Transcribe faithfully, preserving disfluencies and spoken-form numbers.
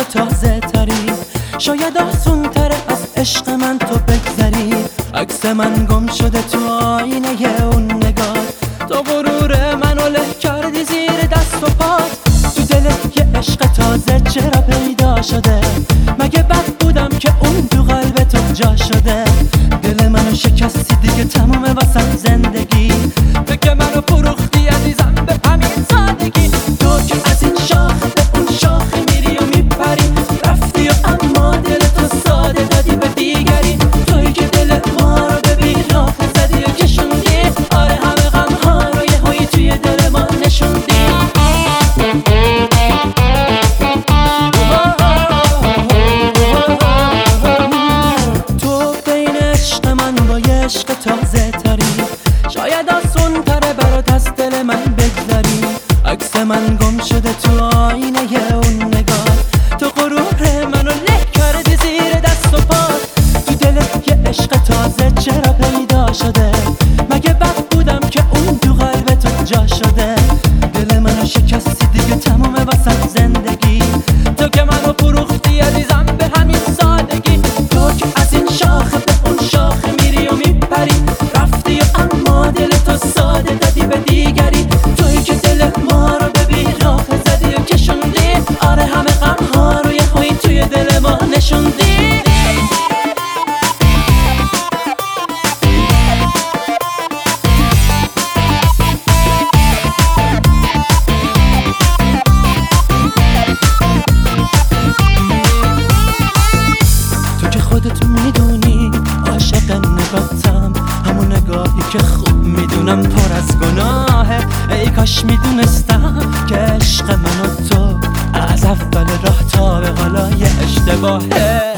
تازه تری، شاید آسون تره از عشق من تو بگذری. عکس من گم شده تو آینه اون نگاه، تو غرور منو له کردی زیر دست و پات. تو دلت یه عشق تازه چرا پیدا شده؟ مگه بد بودم که اون تو قلب تو جا شده؟ دل منو شکستی دیگه تمومه واسم زندگی، تو که منو فروختی عزیزم به همین سادگی. تو که از این شاخ به اون شاخ میری و میپری، رفتی و اما دل تو ساده دادی به دیگری. توی که دل ما رو به بیراه زدی و کشوندی، آره همه غم ها رو یه هایی توی دل ما نشوندی. تو بین عشق من با یه عشق تازه تری، شاید آسون تره برات از دل من بگذری. عکس من گم شده تو آینه اون نگاه، تو غرور منو له کردی زیر دست و پات. تو دلت یه عشق تازه چرا پیدا شده؟ مگه بد بودم که اون تو قلب تو جا شده؟ دل منو شکستی دیگه تمومه واسم زندگی، تو که منو فروختی عزیزم به همین سادگی. تو که از این شاخ به اون شاخ میری و میپری، رفتی و اما دل تو ساده دادی به دیگری. توی که دل ما رو به بیراه زدی و کشوندی، آره همه غم ها رو یه خوی توی دل ما نشوندی. خودت میدونی عاشق نگاتم، همون نگاهی که خوب میدونم پر از گناهه. ای کاش میدونستم که عشق من و تو از اول راه تا به حالا یه اشتباهه.